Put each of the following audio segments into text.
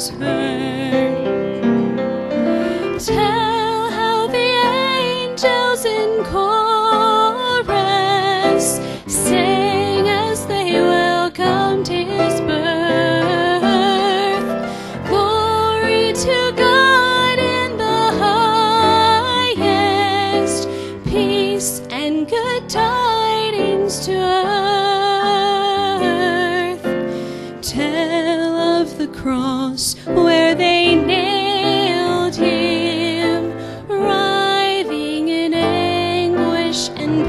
was heard. Tell how the angels in chorus sang as they welcomed his birth. Glory to God in the highest, peace and good tidings to earth. Tell of the cross where they nailed him, writhing in anguish and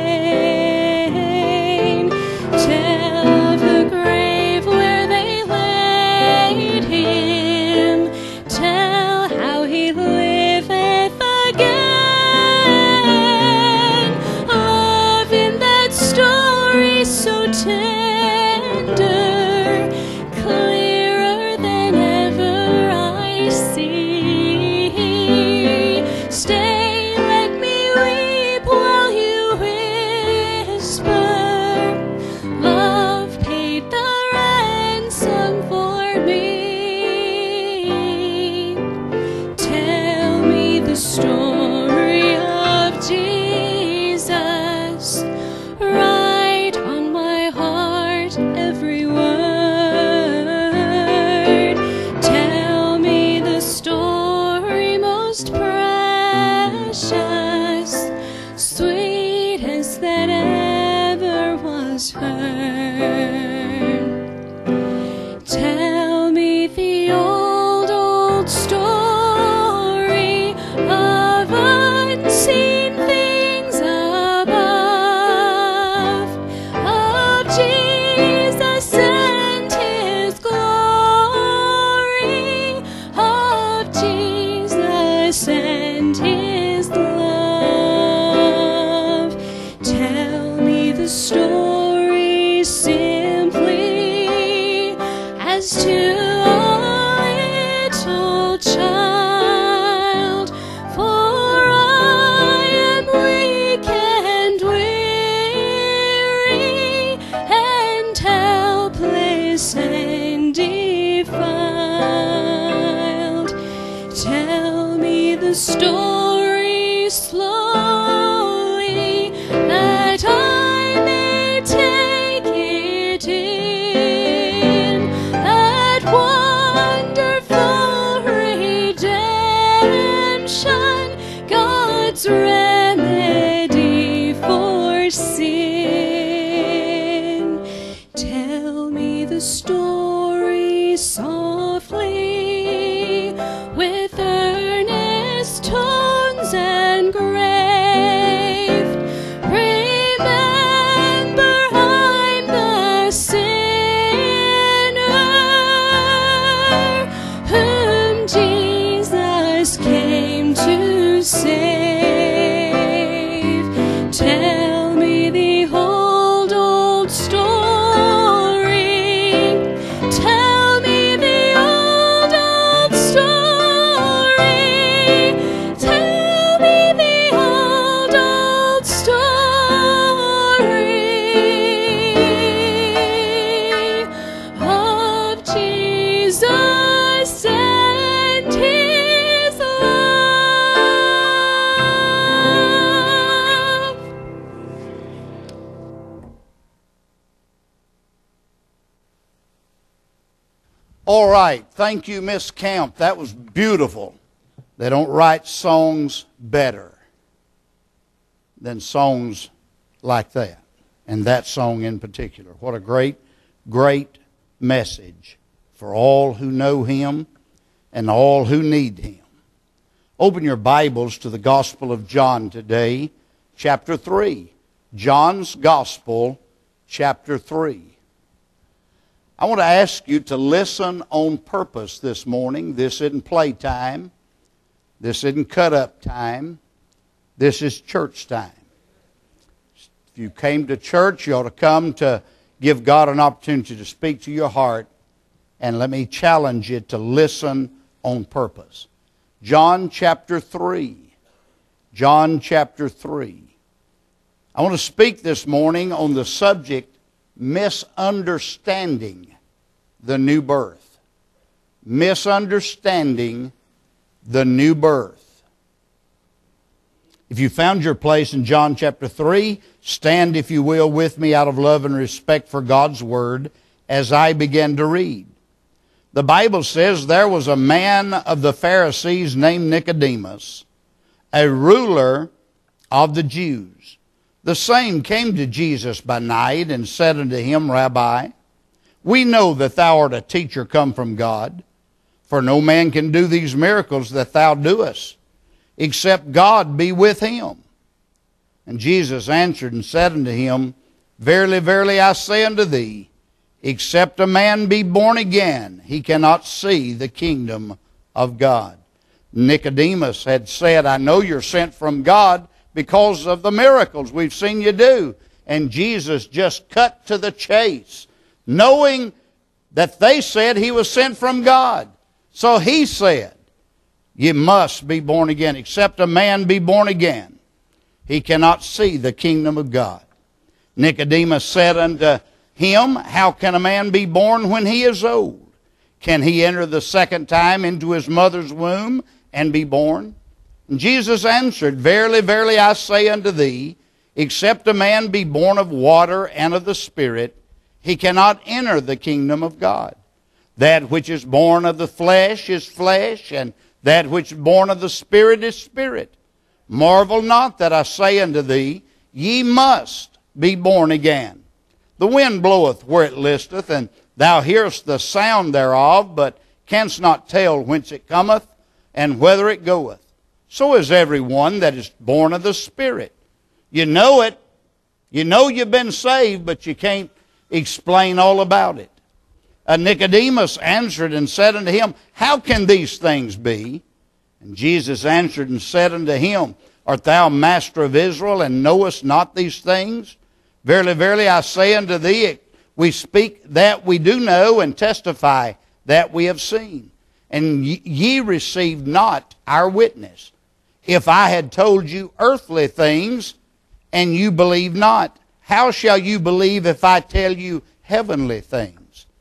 pain. Tell of the grave where they laid him. Tell how he liveth again. Love in that story so tender, clearer than ever I see. Stay, let me weep while you whisper, love paid the ransom for me. Tell me the story of Jesus, write on my heart every word. Tell me the story most precious, sweetest that ever was heard. Tell me the old story of unseen things above, of Jesus and his glory, of Jesus and his love. Tell me the story simply as to a little child, for I am weak and weary and helpless and defiled. Tell me the story slowly, that I may take it in, that wonderful redemption, God's remedy for sin. Tell me the story softly, with earnest tones and grave. Remember, I'm the sinner whom Jesus came to save. Tell me the old story. Tell me the old story. Tell me the old story of Jesus and his love. All right. Thank you, Miss Camp. That was beautiful. They don't write songs better than songs like that, and that song in particular. What a great, great message for all who know him and all who need him. Open your Bibles to the Gospel of John today, chapter 3. John's Gospel, chapter 3. I want to ask you to listen on purpose this morning. This isn't playtime. This isn't cut-up time. This is church time. If you came to church, you ought to come to give God an opportunity to speak to your heart. And let me challenge you to listen on purpose. John chapter 3. John chapter 3. I want to speak this morning on the subject, misunderstanding the new birth. misunderstanding the new birth. If you found your place in John chapter 3, stand, if you will, with me out of love and respect for God's Word as I begin to read. The Bible says there was a man of the Pharisees named Nicodemus, a ruler of the Jews. The same came to Jesus by night and said unto him, Rabbi, we know that thou art a teacher come from God, for no man can do these miracles that thou doest, except God be with him. And Jesus answered and said unto him, Verily, verily, I say unto thee, except a man be born again, he cannot see the kingdom of God. Nicodemus had said, I know you're sent from God because of the miracles we've seen you do. And Jesus just cut to the chase, knowing that they said he was sent from God. So he said, you must be born again. Except a man be born again, he cannot see the kingdom of God. Nicodemus said unto him, How can a man be born when he is old? Can he enter the second time into his mother's womb and be born? And Jesus answered, Verily, verily, I say unto thee, except a man be born of water and of the Spirit, he cannot enter the kingdom of God. That which is born of the flesh is flesh, and that which is born of the Spirit is spirit. Marvel not that I say unto thee, ye must be born again. The wind bloweth where it listeth, and thou hearest the sound thereof, but canst not tell whence it cometh, and whither it goeth. So is every one that is born of the Spirit. You know it. You know you've been saved, but you can't explain all about it. Nicodemus answered and said unto him, How can these things be? And Jesus answered and said unto him, Art thou master of Israel, and knowest not these things? Verily, verily, I say unto thee, we speak that we do know, and testify that we have seen. And ye received not our witness. If I had told you earthly things, and you believe not, how shall you believe if I tell you heavenly things?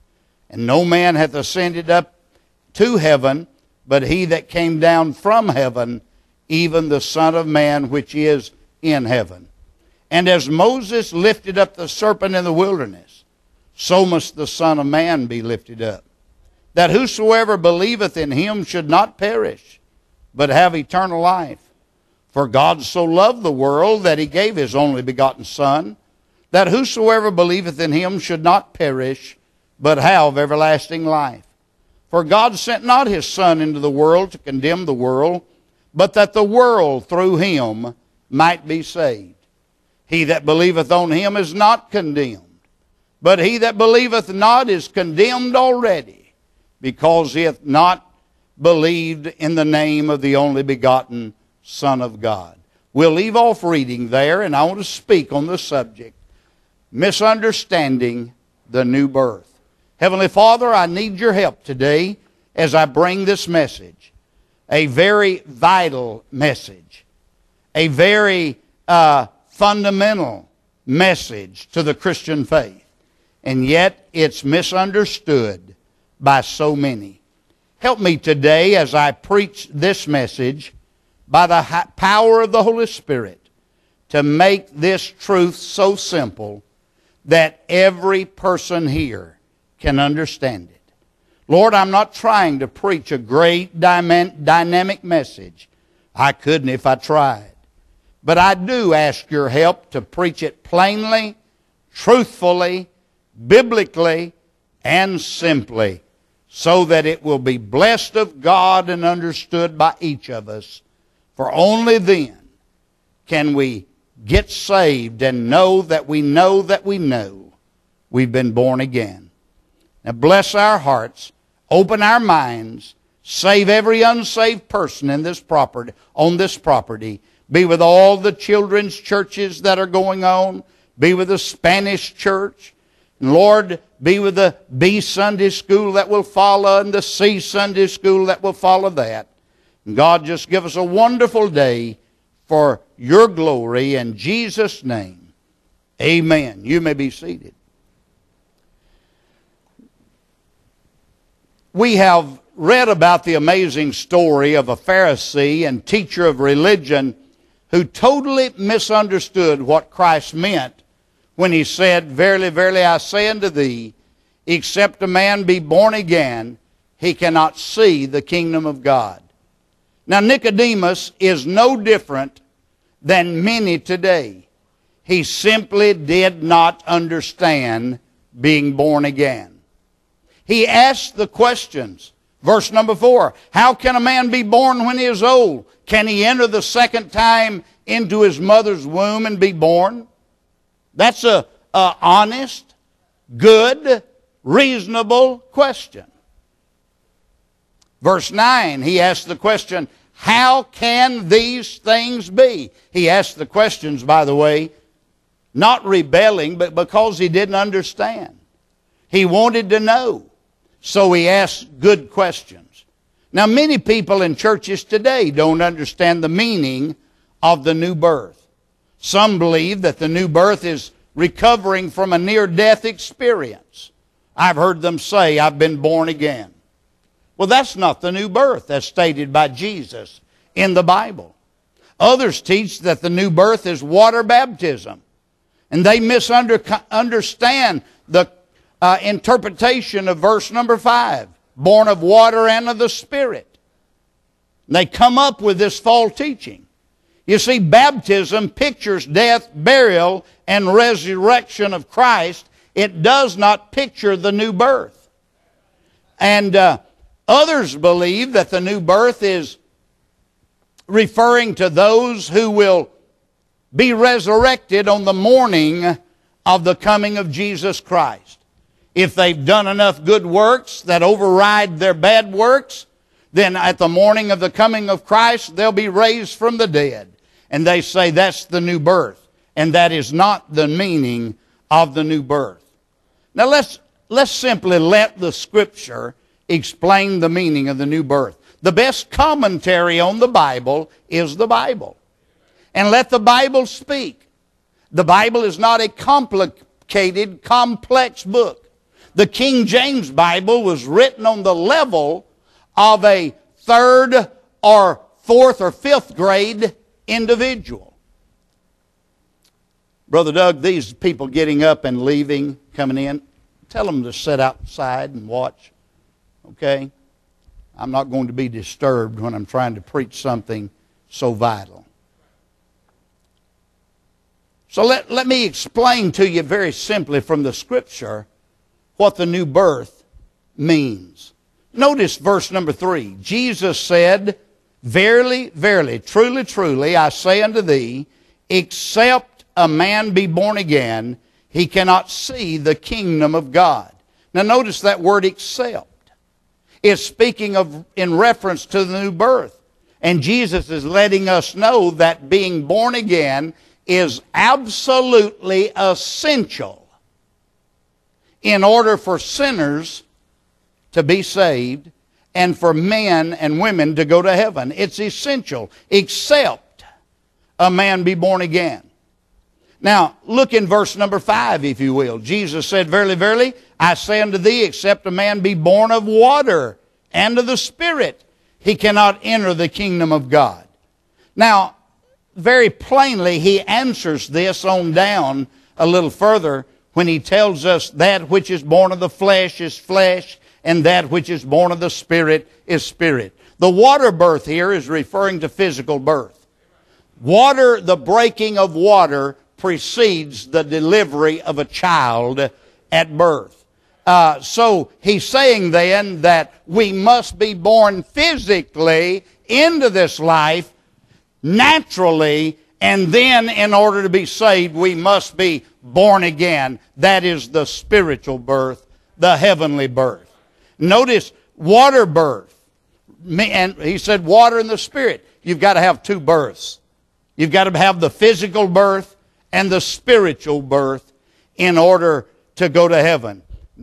And no man hath ascended up to heaven, but he that came down from heaven, even the Son of Man which is in heaven. And as Moses lifted up the serpent in the wilderness, so must the Son of Man be lifted up, that whosoever believeth in him should not perish, but have eternal life. For God so loved the world that he gave his only begotten Son, that whosoever believeth in him should not perish, but have everlasting life. For God sent not his Son into the world to condemn the world, but that the world through him might be saved. He that believeth on him is not condemned, but he that believeth not is condemned already, because he hath not believed in the name of the only begotten Son of God. We'll leave off reading there, and I want to speak on the subject, misunderstanding the new birth. Heavenly Father, I need your help today as I bring this message. A very vital message. A very fundamental message to the Christian faith. And yet it's misunderstood by so many. Help me today as I preach this message by the power of the Holy Spirit to make this truth so simple that every person here can understand it. Lord, I'm not trying to preach a great dynamic message. I couldn't if I tried. But I do ask your help to preach it plainly, truthfully, biblically, and simply, so that it will be blessed of God and understood by each of us. For only then can we get saved and know that we know we've been born again. Now bless our hearts, open our minds, save every unsaved person in this property, on this property. Be with all the children's churches that are going on. Be with the Spanish church. And Lord, be with the B Sunday school that will follow and the C Sunday school that will follow that. And God, just give us a wonderful day for your glory in Jesus' name. Amen. You may be seated. We have read about the amazing story of a Pharisee and teacher of religion who totally misunderstood what Christ meant when he said, "Verily, verily, I say unto thee, except a man be born again, he cannot see the kingdom of God." Now, Nicodemus is no different than many today. He simply did not understand being born again. He asked the questions. Verse number 4, how can a man be born when he is old? Can he enter the second time into his mother's womb and be born? That's a honest, good, reasonable question. Verse 9, he asked the question, how can these things be? He asked the questions, by the way, not rebelling, but because he didn't understand. He wanted to know, so he asked good questions. Now, many people in churches today don't understand the meaning of the new birth. Some believe that the new birth is recovering from a near-death experience. I've heard them say, "I've been born again." Well, that's not the new birth as stated by Jesus in the Bible. Others teach that the new birth is water baptism, and they misunderstand the interpretation of verse number 5, born of water and of the Spirit. They come up with this false teaching. You see, baptism pictures death, burial, and resurrection of Christ. It does not picture the new birth. And others believe that the new birth is referring to those who will be resurrected on the morning of the coming of Jesus Christ. If they've done enough good works that override their bad works, then at the morning of the coming of Christ, they'll be raised from the dead. And they say that's the new birth. And that is not the meaning of the new birth. Now let's simply let the Scripture explain the meaning of the new birth. The best commentary on the Bible is the Bible. And let the Bible speak. The Bible is not a complicated, complex book. The King James Bible was written on the level of a 3rd or 4th or 5th grade individual. Brother Doug, these people getting up and leaving, coming in, tell them to sit outside and watch. Okay? I'm not going to be disturbed when I'm trying to preach something so vital. So let me explain to you very simply from the Scripture what the new birth means. Notice verse number 3. Jesus said, "Verily, verily, truly, truly, I say unto thee, except a man be born again, he cannot see the kingdom of God." Now notice that word "except." It's speaking of in reference to the new birth. And Jesus is letting us know that being born again is absolutely essential in order for sinners to be saved and for men and women to go to heaven. It's essential, except a man be born again. Now, look in verse number 5, if you will. Jesus said, "Verily, verily, I say unto thee, except a man be born of water and of the Spirit, he cannot enter the kingdom of God." Now, very plainly, he answers this on down a little further when he tells us that which is born of the flesh is flesh, and that which is born of the Spirit is spirit. The water birth here is referring to physical birth. Water, the breaking of water, precedes the delivery of a child at birth. So he's saying then that we must be born physically into this life, naturally, and then in order to be saved, we must be born again. That is the spiritual birth, the heavenly birth. Notice water birth. And he said water and the Spirit. You've got to have two births. You've got to have the physical birth and the spiritual birth in order to go to heaven.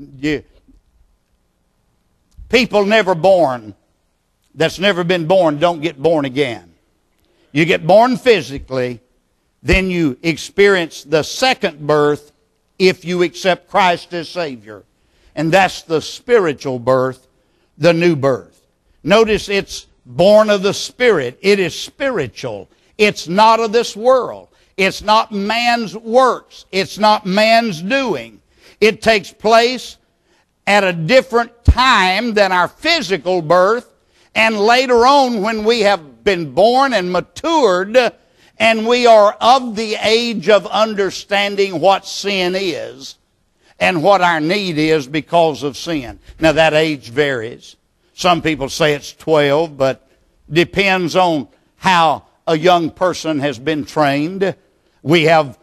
People never born, that's never been born, don't get born again. You get born physically, then you experience the second birth if you accept Christ as Savior. And that's the spiritual birth, the new birth. Notice it's born of the Spirit. It is spiritual. It's not of this world. It's not man's works. It's not man's doing. It takes place at a different time than our physical birth, and later on when we have been born and matured and we are of the age of understanding what sin is and what our need is because of sin. Now that age varies. Some people say it's 12, but depends on how a young person has been trained. We have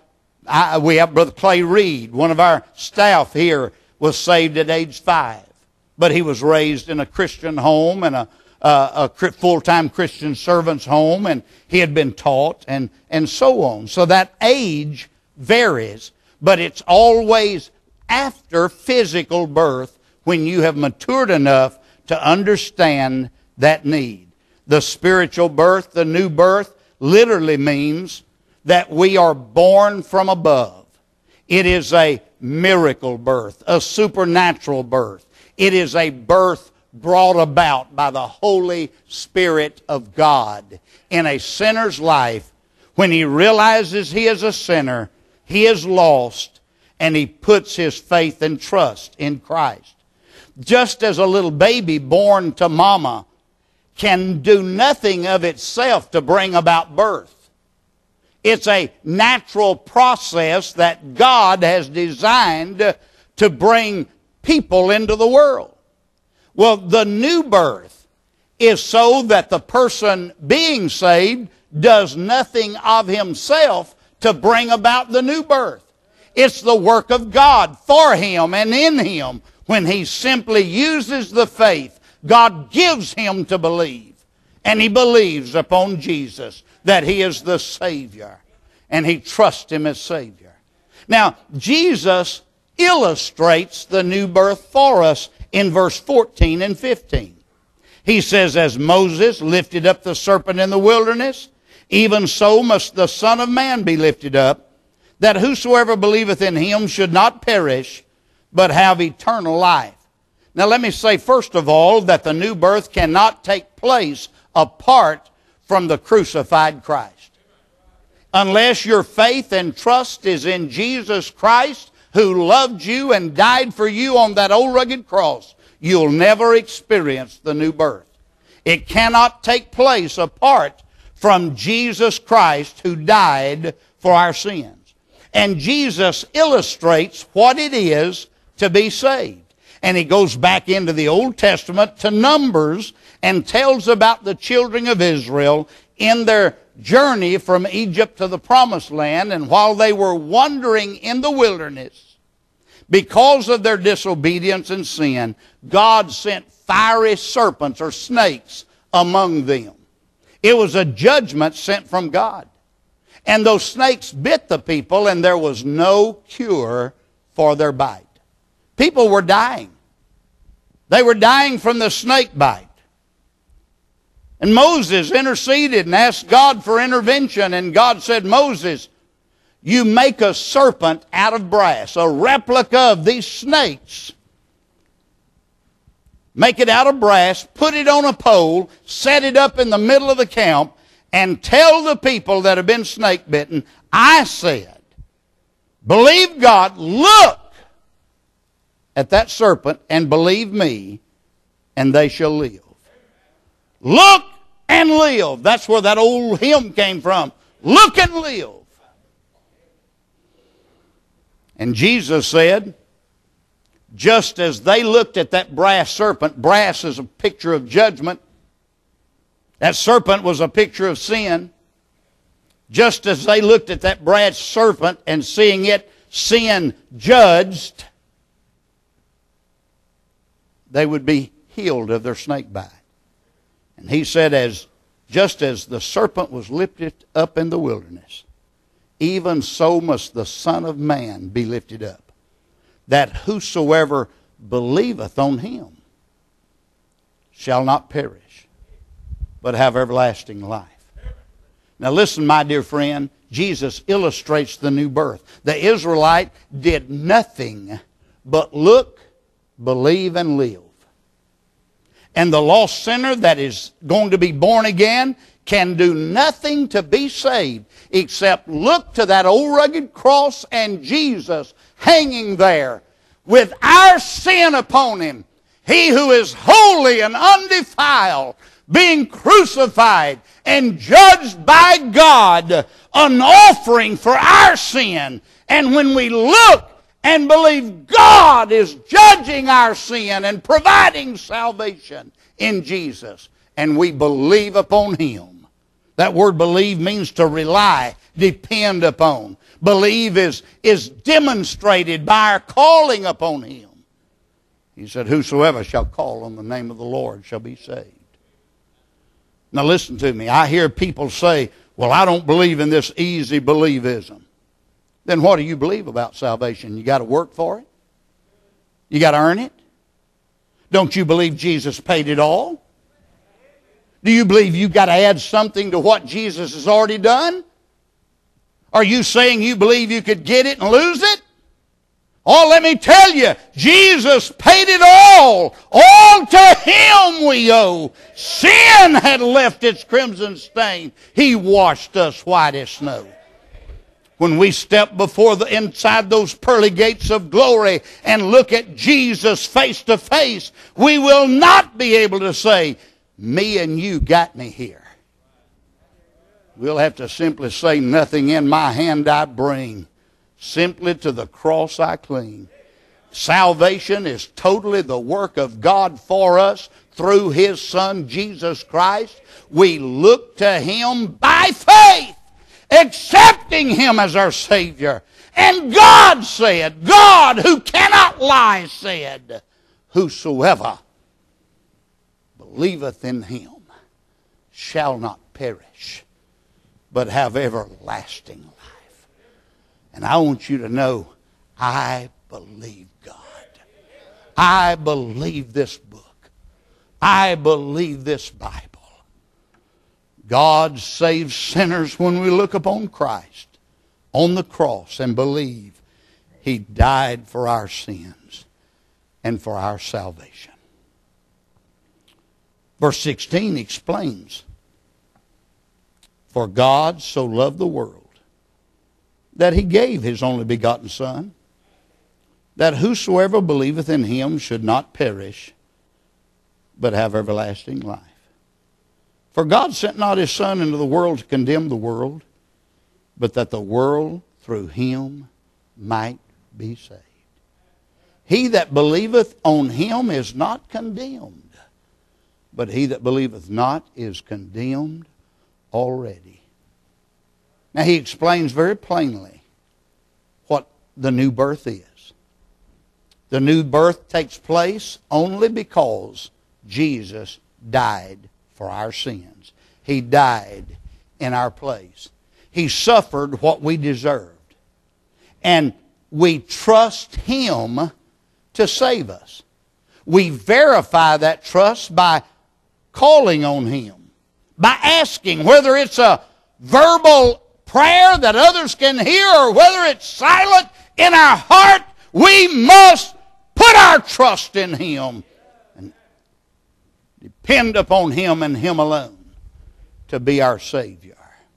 Brother Clay Reed, one of our staff here, was saved at age 5. But he was raised in a Christian home and a full-time Christian servant's home, and he had been taught and so on. So that age varies, but it's always after physical birth when you have matured enough to understand that need. The spiritual birth, the new birth, literally means that we are born from above. It is a miracle birth, a supernatural birth. It is a birth brought about by the Holy Spirit of God in a sinner's life when he realizes he is a sinner, he is lost, and he puts his faith and trust in Christ. Just as a little baby born to mama can do nothing of itself to bring about birth. It's a natural process that God has designed to bring people into the world. Well, the new birth is so that the person being saved does nothing of himself to bring about the new birth. It's the work of God for him and in him. When he simply uses the faith God gives him to believe, and he believes upon Jesus that he is the Savior, and he trusts him as Savior. Now, Jesus illustrates the new birth for us in verse 14 and 15. He says, as Moses lifted up the serpent in the wilderness, even so must the Son of Man be lifted up, that whosoever believeth in him should not perish, but have eternal life. Now let me say first of all that the new birth cannot take place apart from the crucified Christ. Unless your faith and trust is in Jesus Christ, who loved you and died for you on that old rugged cross, you'll never experience the new birth. It cannot take place apart from Jesus Christ, who died for our sins. And Jesus illustrates what it is to be saved. And he goes back into the Old Testament to Numbers and tells about the children of Israel in their journey from Egypt to the Promised Land. And while they were wandering in the wilderness, because of their disobedience and sin, God sent fiery serpents or snakes among them. It was a judgment sent from God. And those snakes bit the people, and there was no cure for their bite. People were dying. They were dying from the snake bite. And Moses interceded and asked God for intervention. And God said, Moses, you make a serpent out of brass, a replica of these snakes. Make it out of brass, put it on a pole, set it up in the middle of the camp, and tell the people that have been snake bitten, I said, believe God, look at that serpent and believe me, and they shall live. Look and live. That's where that old hymn came from. Look and live. And Jesus said, just as they looked at that brass serpent, brass is a picture of judgment. That serpent was a picture of sin. Just as they looked at that brass serpent and seeing it sin judged, they would be healed of their snake bite. And he said, just as the serpent was lifted up in the wilderness, even so must the Son of Man be lifted up, that whosoever believeth on him shall not perish, but have everlasting life. Now listen, my dear friend, Jesus illustrates the new birth. The Israelite did nothing but look, believe, and live. And the lost sinner that is going to be born again can do nothing to be saved except look to that old rugged cross and Jesus hanging there with our sin upon him. He who is holy and undefiled, being crucified and judged by God, an offering for our sin. And when we look and believe God is judging our sin and providing salvation in Jesus, and we believe upon him. That word believe means to rely, depend upon. Believe is demonstrated by our calling upon him. He said, whosoever shall call on the name of the Lord shall be saved. Now listen to me. I hear people say, well, I don't believe in this easy believism. Then what do you believe about salvation? You got to work for it? You got to earn it? Don't you believe Jesus paid it all? Do you believe you've got to add something to what Jesus has already done? Are you saying you believe you could get it and lose it? Oh, let me tell you, Jesus paid it all. All to him we owe. Sin had left its crimson stain. He washed us white as snow. When we step before inside those pearly gates of glory and look at Jesus face to face, we will not be able to say, me and you got me here. We'll have to simply say, nothing in my hand I bring. Simply to the cross I cling. Salvation is totally the work of God for us through his Son, Jesus Christ. We look to him by faith, accepting him as our Savior. And God said, God who cannot lie said, whosoever believeth in him shall not perish, but have everlasting life. And I want you to know, I believe God. I believe this book. I believe this Bible. God saves sinners when we look upon Christ on the cross and believe he died for our sins and for our salvation. Verse 16 explains, for God so loved the world that he gave his only begotten Son, that whosoever believeth in him should not perish, but have everlasting life. For God sent not his Son into the world to condemn the world, but that the world through him might be saved. He that believeth on him is not condemned, but he that believeth not is condemned already. Now he explains very plainly what the new birth is. The new birth takes place only because Jesus died for our sins. He died in our place. He suffered what we deserved. And we trust him to save us. We verify that trust by calling on him, by asking, whether it's a verbal prayer that others can hear or whether it's silent in our heart, we must put our trust in him and depend upon him and him alone to be our Savior.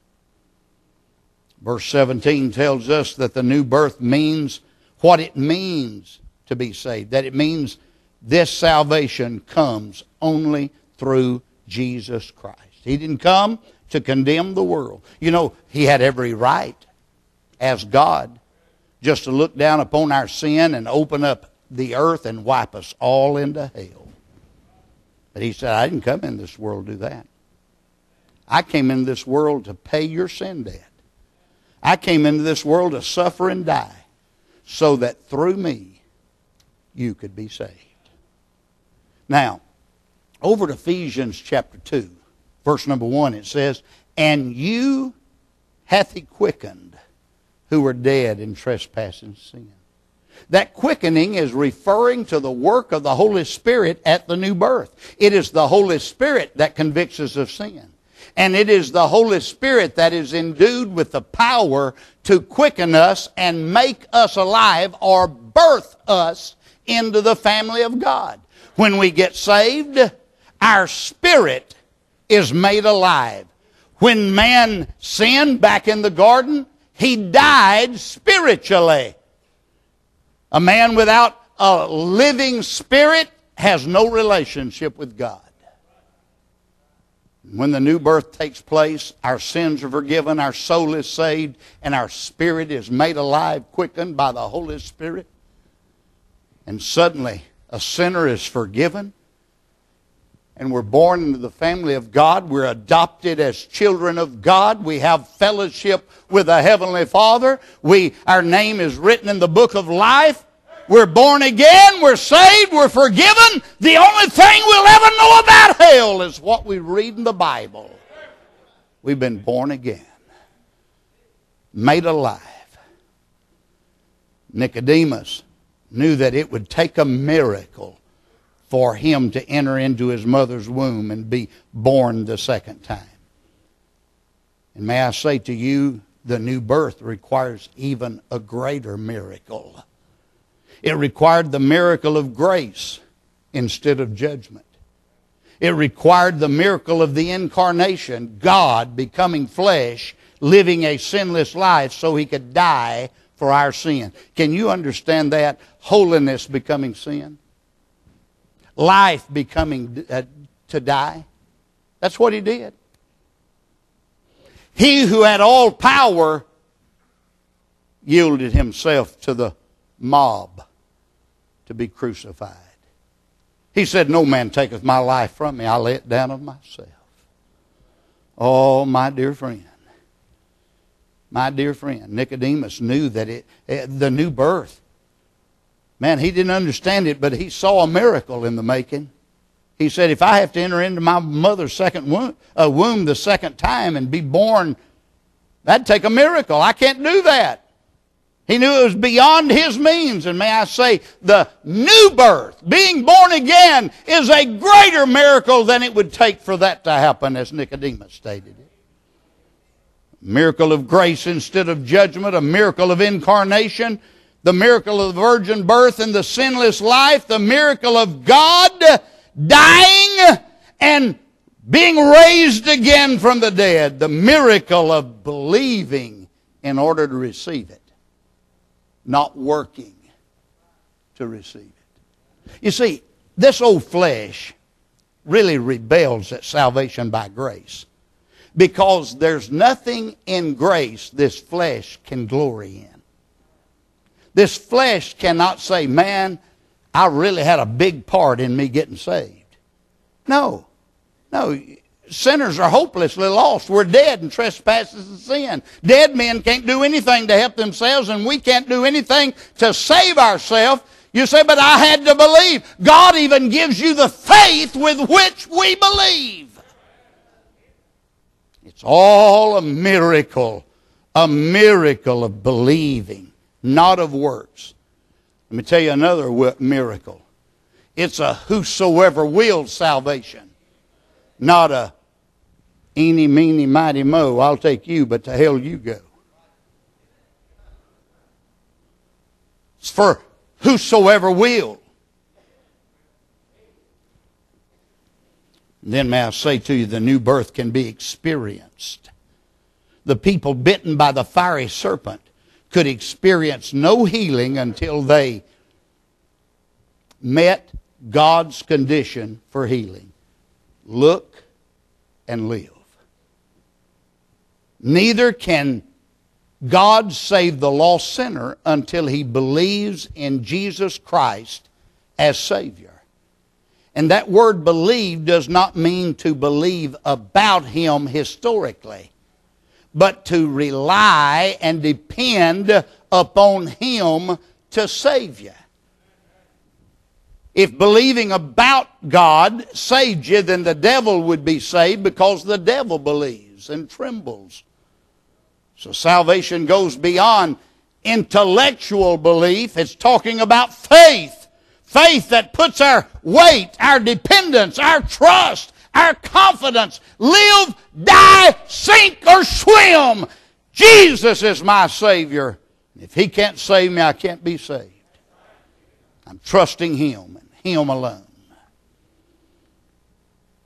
Verse 17 tells us that the new birth means what it means to be saved. That it means this salvation comes only through Jesus Christ. He didn't come to condemn the world. You know, he had every right as God just to look down upon our sin and open up the earth and wipe us all into hell. But he said, I didn't come in this world to do that. I came into this world to pay your sin debt. I came into this world to suffer and die so that through me you could be saved. Now, over to Ephesians chapter 2. Verse number 1, it says, and you hath he quickened who were dead in trespass and sin. That quickening is referring to the work of the Holy Spirit at the new birth. It is the Holy Spirit that convicts us of sin. And it is the Holy Spirit that is endued with the power to quicken us and make us alive or birth us into the family of God. When we get saved, our spirit is made alive. When man sinned back in the garden, he died spiritually. A man without a living spirit has no relationship with God. When the new birth takes place, our sins are forgiven, our soul is saved, and our spirit is made alive, quickened by the Holy Spirit. And suddenly, a sinner is forgiven, and we're born into the family of God. We're adopted as children of God. We have fellowship with the Heavenly Father. Our name is written in the book of life. We're born again. We're saved. We're forgiven. The only thing we'll ever know about hell is what we read in the Bible. We've been born again, made alive. Nicodemus knew that it would take a miracle for him to enter into his mother's womb and be born the second time. And may I say to you, the new birth requires even a greater miracle. It required the miracle of grace instead of judgment. It required the miracle of the incarnation, God becoming flesh, living a sinless life so he could die for our sin. Can you understand that? Holiness becoming sin. Life becoming to die. That's what he did. He who had all power yielded himself to the mob to be crucified. He said, "No man taketh my life from me. I lay it down of myself." Oh, my dear friend. My dear friend, Nicodemus knew that the new birth, man, he didn't understand it, but he saw a miracle in the making. He said, if I have to enter into my mother's second womb the second time and be born, that'd take a miracle. I can't do that. He knew it was beyond his means. And may I say, the new birth, being born again, is a greater miracle than it would take for that to happen, as Nicodemus stated it. A miracle of grace instead of judgment, a miracle of incarnation, the miracle of the virgin birth and the sinless life, the miracle of God dying and being raised again from the dead, the miracle of believing in order to receive it, not working to receive it. You see, this old flesh really rebels at salvation by grace, because there's nothing in grace this flesh can glory in. This flesh cannot say, man, I really had a big part in me getting saved. No. Sinners are hopelessly lost. We're dead in trespasses and sin. Dead men can't do anything to help themselves, and we can't do anything to save ourselves. You say, but I had to believe. God even gives you the faith with which we believe. It's all a miracle of believing, not of works. Let me tell you another miracle. It's a whosoever will salvation, not a eeny, meeny, mighty, mo, I'll take you, but to hell you go. It's for whosoever will. Then may I say to you, the new birth can be experienced. The people bitten by the fiery serpent could experience no healing until they met God's condition for healing. Look and live. Neither can God save the lost sinner until he believes in Jesus Christ as Savior. And that word believe does not mean to believe about Him historically, but to rely and depend upon Him to save you. If believing about God saved you, then the devil would be saved, because the devil believes and trembles. So salvation goes beyond intellectual belief. It's talking about faith. Faith that puts our weight, our dependence, our trust, our confidence, live, die, sink, or swim. Jesus is my Savior. If He can't save me, I can't be saved. I'm trusting Him and Him alone.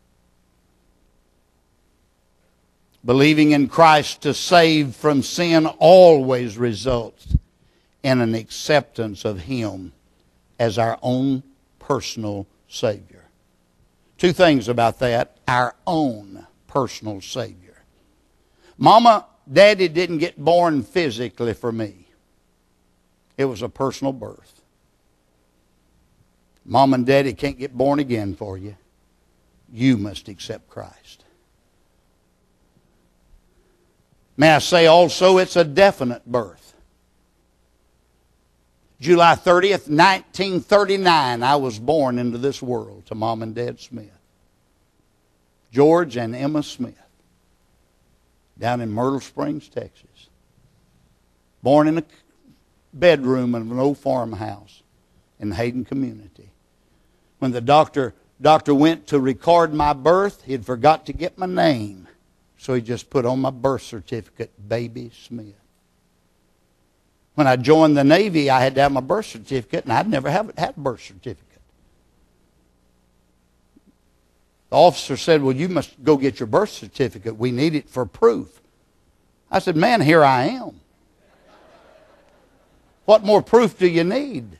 Believing in Christ to save from sin always results in an acceptance of Him as our own personal Savior. Two things about that. Our own personal Savior. Mama, Daddy didn't get born physically for me. It was a personal birth. Mom and Daddy can't get born again for you. You must accept Christ. May I say also, it's a definite birth. July 30th, 1939, I was born into this world to Mom and Dad Smith. George and Emma Smith, down in Myrtle Springs, Texas. Born in a bedroom of an old farmhouse in the Hayden community. When the doctor went to record my birth, he had forgot to get my name. So he just put on my birth certificate, Baby Smith. When I joined the Navy, I had to have my birth certificate, and I'd never had a birth certificate. The officer said, well, you must go get your birth certificate. We need it for proof. I said, man, here I am. What more proof do you need?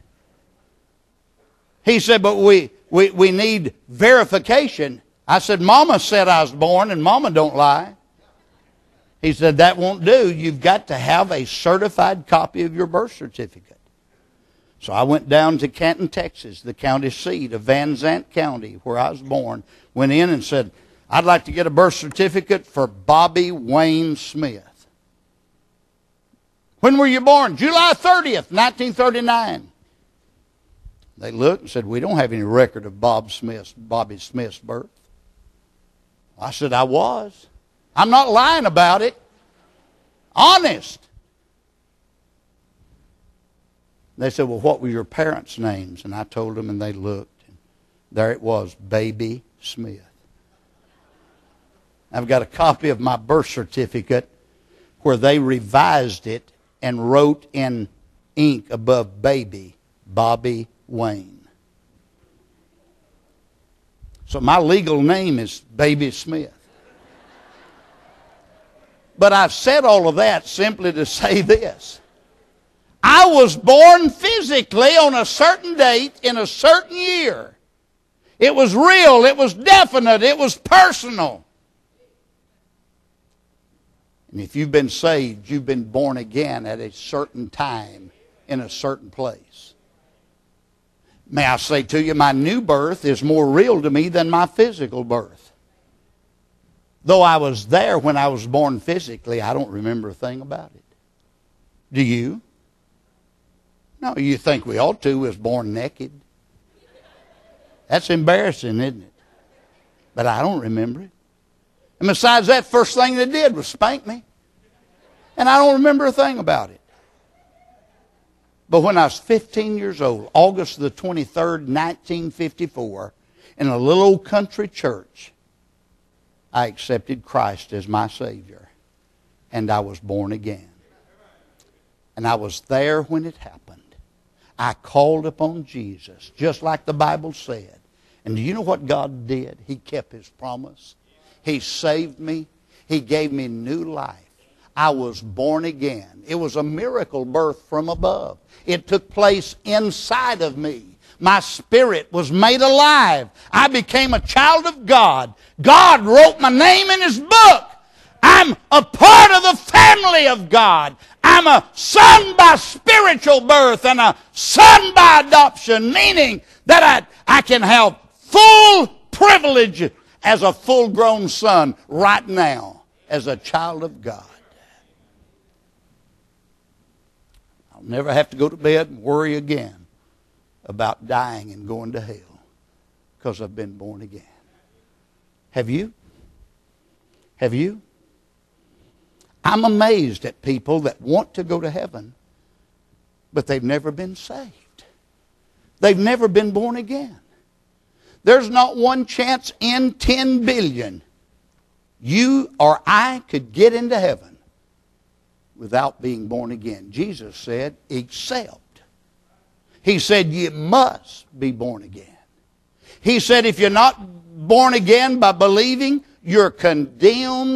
He said, but we need verification. I said, Mama said I was born, and Mama don't lie. He said, that won't do. You've got to have a certified copy of your birth certificate. So I went down to Canton, Texas, the county seat of Van Zant County, where I was born. Went in and said, I'd like to get a birth certificate for Bobby Wayne Smith. When were you born? July 30th, 1939. They looked and said, we don't have any record of Bobby Smith's birth. I said, I was. I'm not lying about it. Honest. They said, well, what were your parents' names? And I told them, and they looked. And there it was, Baby Smith. I've got a copy of my birth certificate where they revised it and wrote in ink above baby, Bobby Wayne. So my legal name is Baby Smith. But I've said all of that simply to say this. I was born physically on a certain date in a certain year. It was real, it was definite, it was personal. And if you've been saved, you've been born again at a certain time in a certain place. May I say to you, my new birth is more real to me than my physical birth. Though I was there when I was born physically, I don't remember a thing about it. Do you? No, you think we ought to. Was born naked. That's embarrassing, isn't it? But I don't remember it. And besides that, first thing they did was spank me. And I don't remember a thing about it. But when I was 15 years old, August the 23rd, 1954, in a little old country church, I accepted Christ as my Savior. And I was born again. And I was there when it happened. I called upon Jesus, just like the Bible said. And do you know what God did? He kept His promise. He saved me. He gave me new life. I was born again. It was a miracle birth from above. It took place inside of me. My spirit was made alive. I became a child of God. God wrote my name in His book. I'm a part of the family of God. I'm a son by spiritual birth and a son by adoption, meaning that I can have full privilege as a full-grown son right now as a child of God. I'll never have to go to bed and worry again about dying and going to hell because I've been born again. Have you? Have you? I'm amazed at people that want to go to heaven, but they've never been saved. They've never been born again. There's not one chance in 10 billion you or I could get into heaven without being born again. Jesus said, except. He said, you must be born again. He said, if you're not born again by believing, you're condemned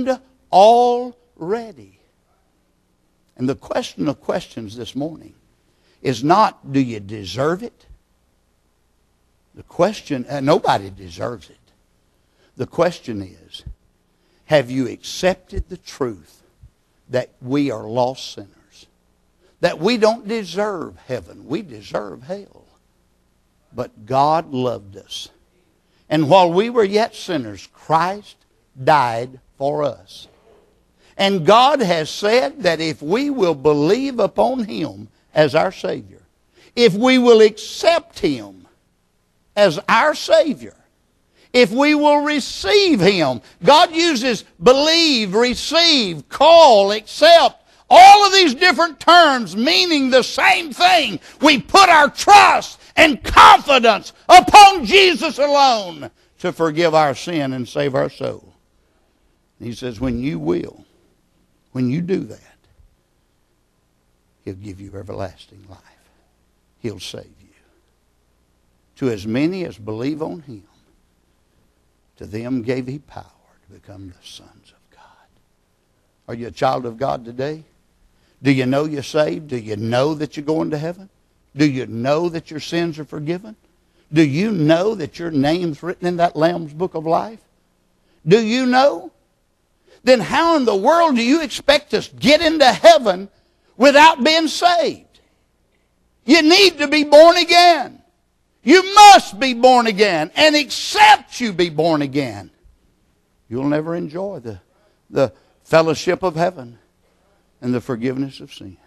already. And the question of questions this morning is not, do you deserve it? The question, nobody deserves it. The question is, have you accepted the truth that we are lost sinners? That we don't deserve heaven. We deserve hell. But God loved us. And while we were yet sinners, Christ died for us. And God has said that if we will believe upon Him as our Savior, if we will accept Him as our Savior, if we will receive Him, God uses believe, receive, call, accept, all of these different terms meaning the same thing. We put our trust and confidence upon Jesus alone to forgive our sin and save our soul. And He says, when you will, when you do that, He'll give you everlasting life. He'll save you. To as many as believe on Him, to them gave He power to become the sons of God. Are you a child of God today? Do you know you're saved? Do you know that you're going to heaven? Do you know that your sins are forgiven? Do you know that your name's written in that Lamb's Book of Life? Do you know? Then how in the world do you expect to get into heaven without being saved? You need to be born again. You must be born again. And except you be born again, you'll never enjoy the fellowship of heaven and the forgiveness of sin.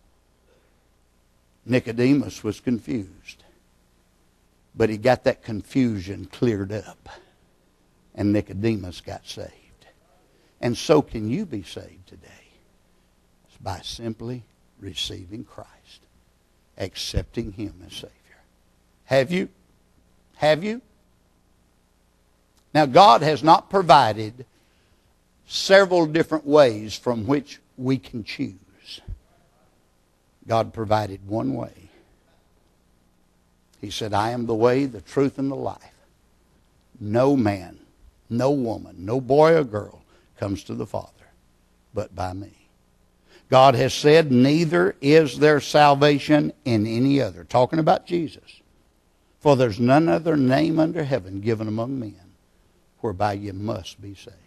Nicodemus was confused, but he got that confusion cleared up, and Nicodemus got saved. And so can you be saved today. It's by simply receiving Christ, accepting Him as Savior. Have you? Have you? Now, God has not provided several different ways from which we can choose. God provided one way. He said, I am the way, the truth, and the life. No man, no woman, no boy or girl comes to the Father but by me. God has said, neither is there salvation in any other. Talking about Jesus. For there's none other name under heaven given among men whereby you must be saved.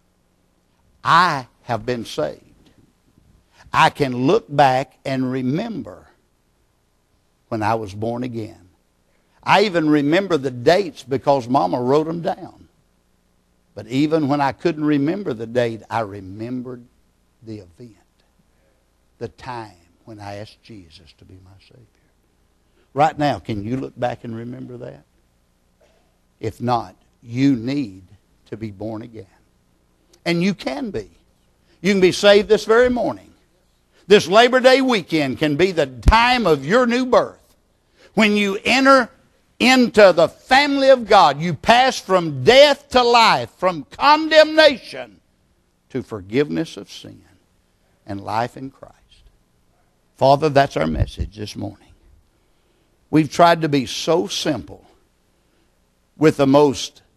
I have been saved. I can look back and remember when I was born again. I even remember the dates because Mama wrote them down. But even when I couldn't remember the date, I remembered the event, the time when I asked Jesus to be my Savior. Right now, can you look back and remember that? If not, you need to be born again. And you can be. You can be saved this very morning. This Labor Day weekend can be the time of your new birth. When you enter into the family of God, you pass from death to life, from condemnation to forgiveness of sin and life in Christ. Father, that's our message this morning. We've tried to be so simple with the most